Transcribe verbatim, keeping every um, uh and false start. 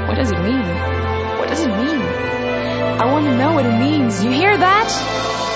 What does it mean? What does it mean? I want to know what it means. You hear that?